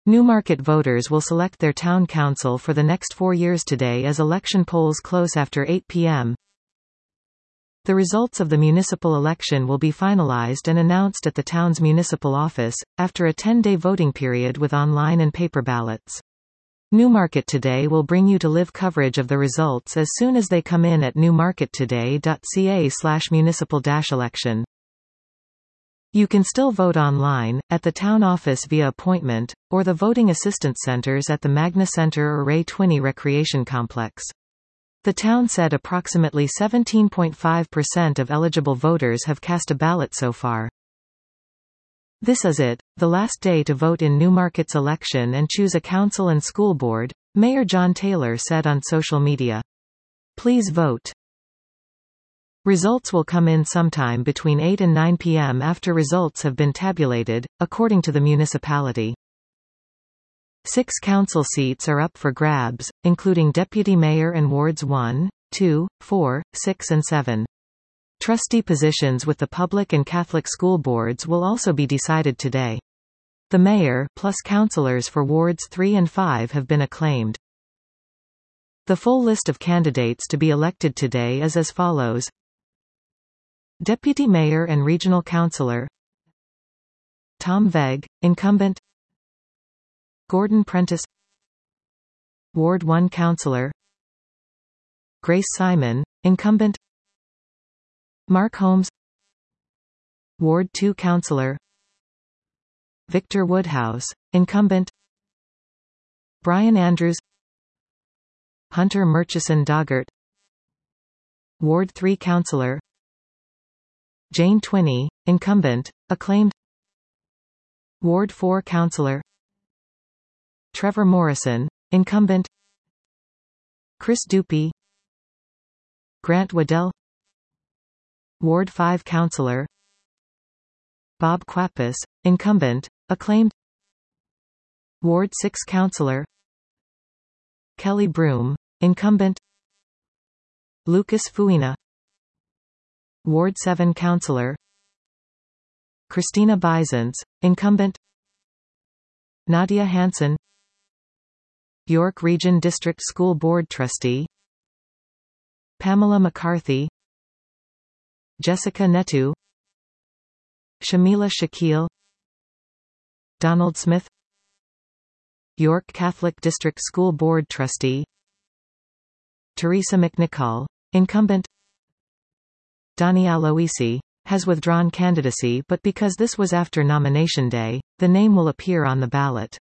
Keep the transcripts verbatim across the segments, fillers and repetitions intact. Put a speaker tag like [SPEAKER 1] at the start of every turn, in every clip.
[SPEAKER 1] Newmarket voters will select their town council for the next four years today as election polls close after eight p m The results of the municipal election will be finalized and announced at the town's municipal office, after a ten-day voting period with online and paper ballots. Newmarket Today will bring you to live coverage of the results as soon as they come in at newmarket today dot c a slash municipal dash election. You can still vote online, at the town office via appointment, or the voting assistance centers at the Magna Center or Ray Twinney Recreation Complex. The town said approximately seventeen point five percent of eligible voters have cast a ballot so far. This is it, the last day to vote in Newmarket's election and choose a council and school board, Mayor John Taylor said on social media. Please vote. Results will come in sometime between eight and nine p m after results have been tabulated, according to the municipality. Six council seats are up for grabs, including deputy mayor and wards one, two, four, six and seven. Trustee positions with the public and Catholic school boards will also be decided today. The mayor, plus councillors for wards three and five have been acclaimed. The full list of candidates to be elected today is as follows. Deputy Mayor and Regional Councillor Tom Vegg, incumbent. Gordon Prentice, Ward one Councillor Grace Simon, incumbent. Mark Holmes, Ward two Councillor Victor Woodhouse, incumbent. Brian Andrews, Hunter Murchison Doggart, Ward three Councillor Jane Twinney, incumbent, acclaimed. Ward four Councillor Trevor Morrison, incumbent. Chris Dupie, Grant Waddell, Ward five Councillor Bob Quapis, incumbent, acclaimed. Ward six Councillor Kelly Broom, incumbent. Lucas Fuina, Ward seven Councillor Christina Bisons, incumbent. Nadia Hansen, York Region District School Board Trustee. Pamela McCarthy, Jessica Netu, Shamila Shakil, Donald Smith, York Catholic District School Board Trustee. Teresa McNichol, incumbent. Donnie Aloisi has withdrawn candidacy, but because this was after nomination day, the name will appear on the ballot.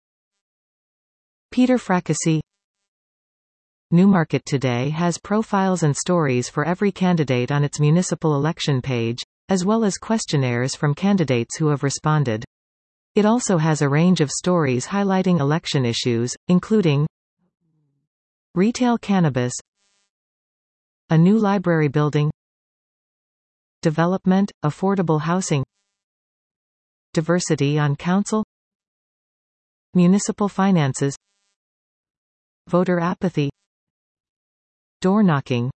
[SPEAKER 1] Peter Fracassi. Newmarket Today has profiles and stories for every candidate on its municipal election page, as well as questionnaires from candidates who have responded. It also has a range of stories highlighting election issues, including retail cannabis, a new library building, development, affordable housing, diversity on council, municipal finances, voter apathy, door knocking.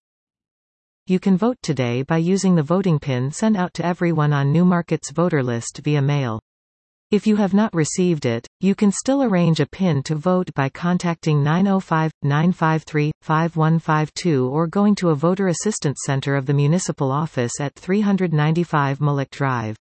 [SPEAKER 1] You can vote today by using the voting pin sent out to everyone on Newmarket's voter list via mail. If you have not received it, you can still arrange a pin to vote by contacting nine oh five, nine five three, five one five two or going to a voter assistance center of the municipal office at three ninety-five Mullock Drive.